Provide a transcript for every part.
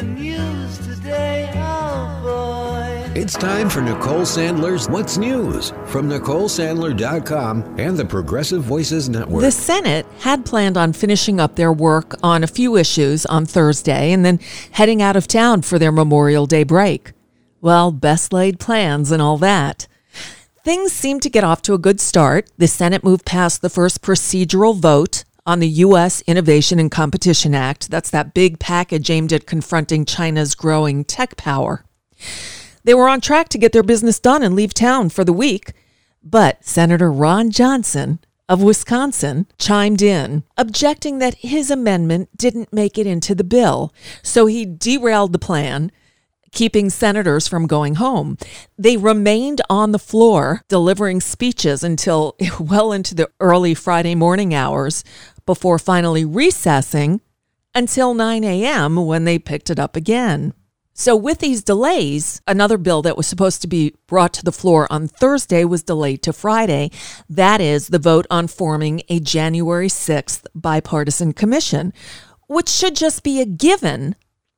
the news today, oh boy. It's time for Nicole Sandler's What's News from NicoleSandler.com and the Progressive Voices Network. The Senate had planned on finishing up their work on a few issues on Thursday and then heading out of town for their Memorial Day break. Well, best laid plans and all that. Things seemed to get off to a good start. The Senate moved past the first procedural vote on the U.S. Innovation and Competition Act. That's that big package aimed at confronting China's growing tech power. They were on track to get their business done and leave town for the week, but Senator Ron Johnson of Wisconsin chimed in, objecting that his amendment didn't make it into the bill, so he derailed the plan, keeping senators from going home. They remained on the floor, delivering speeches until well into the early Friday morning hours before finally recessing until 9 a.m. when they picked it up again. So with these delays, another bill that was supposed to be brought to the floor on Thursday was delayed to Friday. That is the vote on forming a January 6th bipartisan commission, which should just be a given,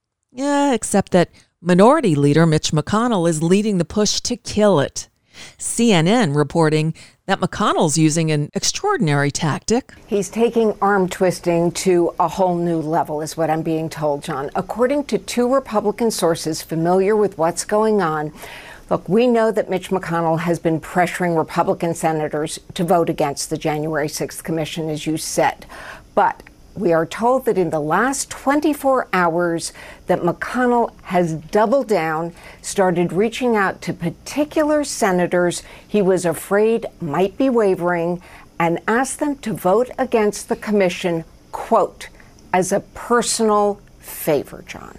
except that Minority Leader Mitch McConnell is leading the push to kill it. CNN reporting that McConnell's using an extraordinary tactic. He's taking arm twisting to a whole new level, is what I'm being told, John. According to two Republican sources familiar with what's going on, look, we know that Mitch McConnell has been pressuring Republican senators to vote against the January 6th commission, as you said. But we are told that in the last 24 hours that McConnell has doubled down, started reaching out to particular senators he was afraid might be wavering, and asked them to vote against the commission, quote, as a personal favor, John.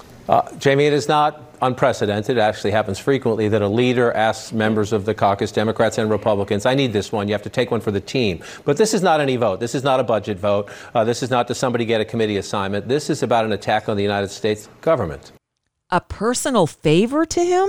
Jamie, it is not unprecedented. It actually happens frequently that a leader asks members of the caucus, Democrats and Republicans, I need this one. You have to take one for the team. But this is not any vote. This is not a budget vote. This is not to somebody get a committee assignment. This is about an attack on the United States government. A personal favor to him?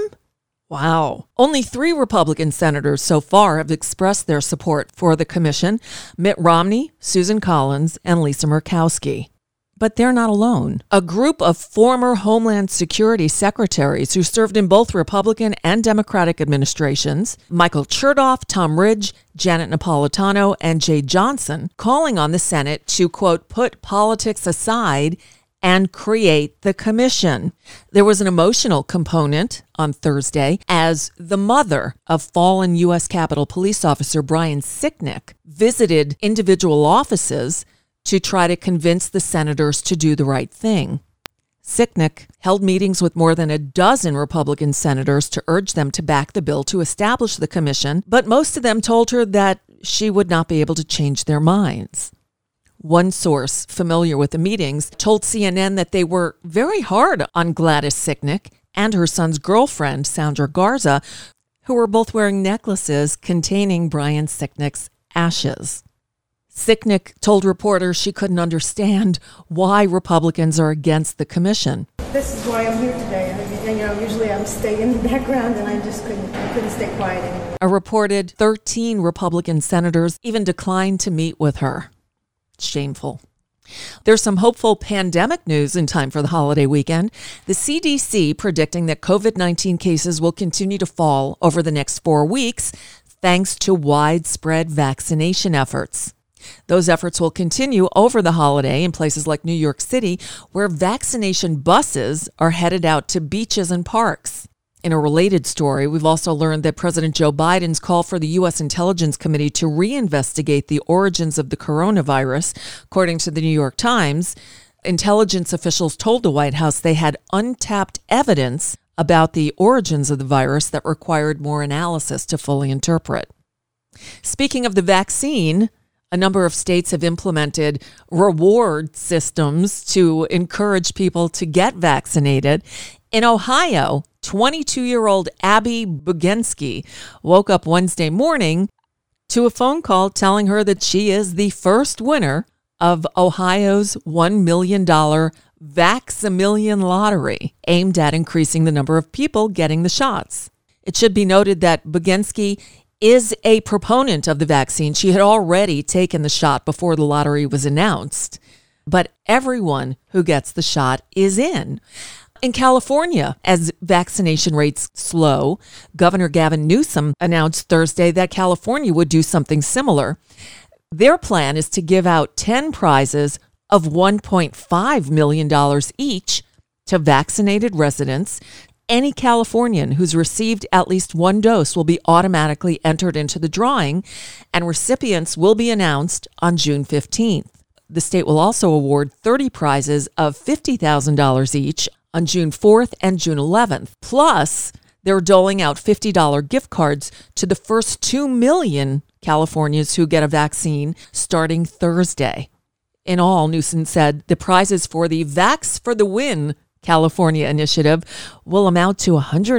Wow. Only 3 Republican senators so far have expressed their support for the commission: Mitt Romney, Susan Collins, and Lisa Murkowski. But they're not alone. A group of former Homeland Security secretaries who served in both Republican and Democratic administrations, Michael Chertoff, Tom Ridge, Janet Napolitano, and Jay Johnson, calling on the Senate to, quote, put politics aside and create the commission. There was an emotional component on Thursday as the mother of fallen U.S. Capitol Police Officer Brian Sicknick visited individual offices to try to convince the senators to do the right thing. Sicknick held meetings with more than a dozen Republican senators to urge them to back the bill to establish the commission, but most of them told her that she would not be able to change their minds. One source familiar with the meetings told CNN that they were very hard on Gladys Sicknick and her son's girlfriend, Sandra Garza, who were both wearing necklaces containing Brian Sicknick's ashes. Sicknick told reporters she couldn't understand why Republicans are against the commission. This is why I'm here today. Usually I'm staying in the background, and I just couldn't stay quiet anymore. A reported 13 Republican senators even declined to meet with her. Shameful. There's some hopeful pandemic news in time for the holiday weekend. The CDC predicting that COVID-19 cases will continue to fall over the next 4 weeks thanks to widespread vaccination efforts. Those efforts will continue over the holiday in places like New York City, where vaccination buses are headed out to beaches and parks. In a related story, we've also learned that President Joe Biden's call for the U.S. Intelligence Committee to reinvestigate the origins of the coronavirus. According to the New York Times, intelligence officials told the White House they had untapped evidence about the origins of the virus that required more analysis to fully interpret. Speaking of the vaccine, a number of states have implemented reward systems to encourage people to get vaccinated. In Ohio, 22-year-old Abby Bugensky woke up Wednesday morning to a phone call telling her that she is the first winner of Ohio's $1 million Vax-A-Million lottery, aimed at increasing the number of people getting the shots. It should be noted that Bugensky is a proponent of the vaccine. She had already taken the shot before the lottery was announced. but everyone who gets the shot is in. In California, as vaccination rates slow, Governor Gavin Newsom announced Thursday that California would do something similar. Their plan is to give out 10 prizes of $1.5 million each to vaccinated residents. Any Californian who's received at least one dose will be automatically entered into the drawing, and recipients will be announced on June 15th. The state will also award 30 prizes of $50,000 each on June 4th and June 11th. Plus, they're doling out $50 gift cards to the first 2 million Californians who get a vaccine starting Thursday. In all, Newsom said the prizes for the Vax for the Win California initiative will amount to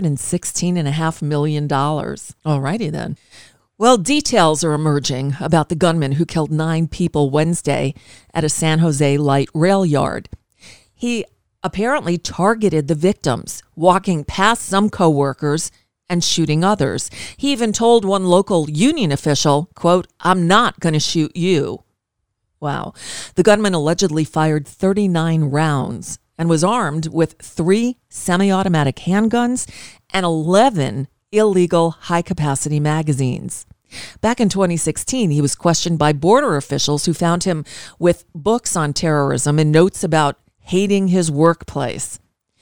$116.5 million. Alrighty then. Well, details are emerging about the gunman who killed 9 people Wednesday at a San Jose light rail yard. He apparently targeted the victims, walking past some coworkers and shooting others. He even told one local union official, quote, "I'm not going to shoot you." Wow. The gunman allegedly fired 39 rounds and was armed with 3 semi-automatic handguns and 11 illegal high-capacity magazines. Back in 2016, he was questioned by border officials who found him with books on terrorism and notes about hating his workplace.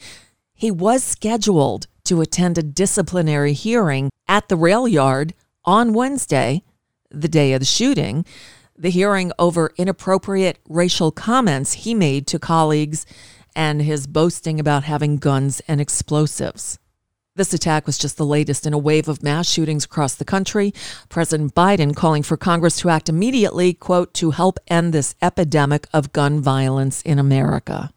He was scheduled to attend a disciplinary hearing at the rail yard on Wednesday, the day of the shooting, the hearing over inappropriate racial comments he made to colleagues and his boasting about having guns and explosives. This attack was just the latest in a wave of mass shootings across the country. President Biden calling for Congress to act immediately, quote, to help end this epidemic of gun violence in America.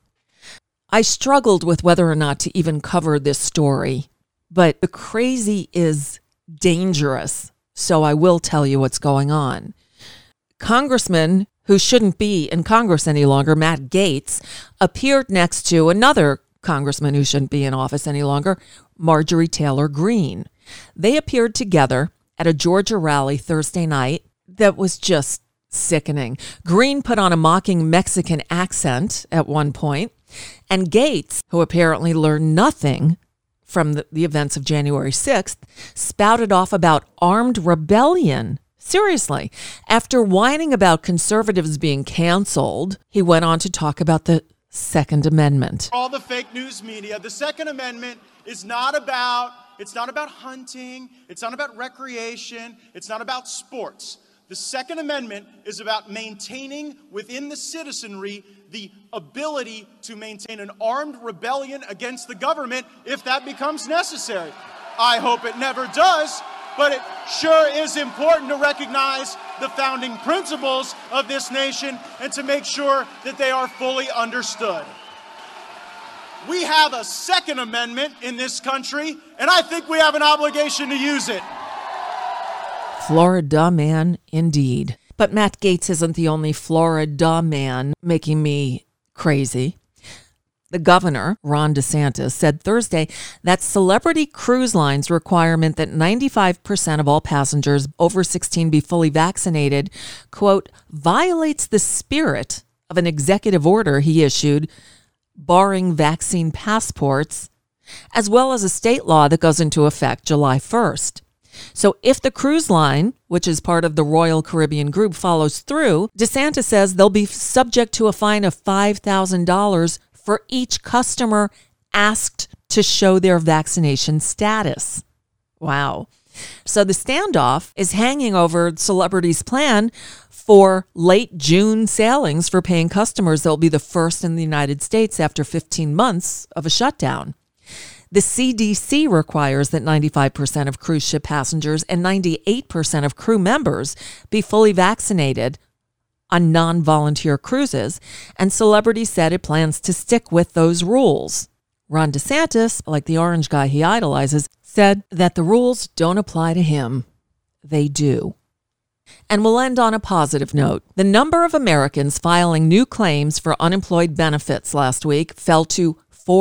I struggled with whether or not to even cover this story, but the crazy is dangerous, so I will tell you what's going on. Congressman who shouldn't be in Congress any longer, Matt Gaetz, appeared next to another congressman who shouldn't be in office any longer, Marjorie Taylor Greene. They appeared together at a Georgia rally Thursday night that was just sickening. Greene put on a mocking Mexican accent at one point, and Gaetz, who apparently learned nothing from the events of January 6th, spouted off about armed rebellion. Seriously, after whining about conservatives being canceled, he went on to talk about the Second Amendment. All the fake news media, the Second Amendment is not about hunting, it's not about recreation, it's not about sports. The Second Amendment is about maintaining within the citizenry the ability to maintain an armed rebellion against the government if that becomes necessary. I hope it never does, but it sure is important to recognize the founding principles of this nation and to make sure that they are fully understood. We have a Second Amendment in this country, and I think we have an obligation to use it. Florida man, indeed. But Matt Gaetz isn't the only Florida man making me crazy. The governor, Ron DeSantis, said Thursday that Celebrity Cruise Line's requirement that 95% of all passengers over 16 be fully vaccinated, quote, violates the spirit of an executive order he issued barring vaccine passports, as well as a state law that goes into effect July 1st. So if the cruise line, which is part of the Royal Caribbean Group, follows through, DeSantis says they'll be subject to a fine of $5,000 for each customer asked to show their vaccination status. Wow. So the standoff is hanging over Celebrity's plan for late June sailings for paying customers that will be the first in the United States after 15 months of a shutdown. The CDC requires that 95% of cruise ship passengers and 98% of crew members be fully vaccinated on non-volunteer cruises, and Celebrity said it plans to stick with those rules. Ron DeSantis, like the orange guy he idolizes, said that the rules don't apply to him. They do. And we'll end on a positive note. The number of Americans filing new claims for unemployed benefits last week fell to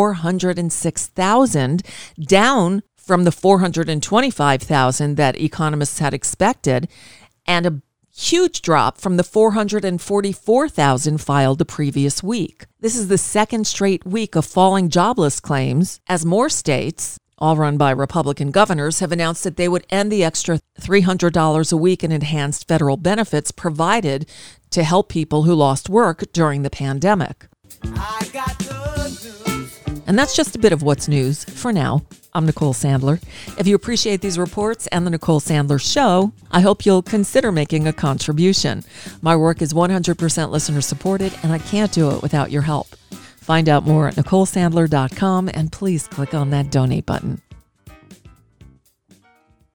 406,000, down from the 425,000 that economists had expected, and Huge drop from the 444,000 filed the previous week. This is the second straight week of falling jobless claims as more states, all run by Republican governors, have announced that they would end the extra $300 a week in enhanced federal benefits provided to help people who lost work during the pandemic. I got the news. And that's just a bit of what's news for now. I'm Nicole Sandler. If you appreciate these reports and the Nicole Sandler Show, I hope you'll consider making a contribution. My work is 100% listener supported, and I can't do it without your help. Find out more at NicoleSandler.com, and please click on that donate button.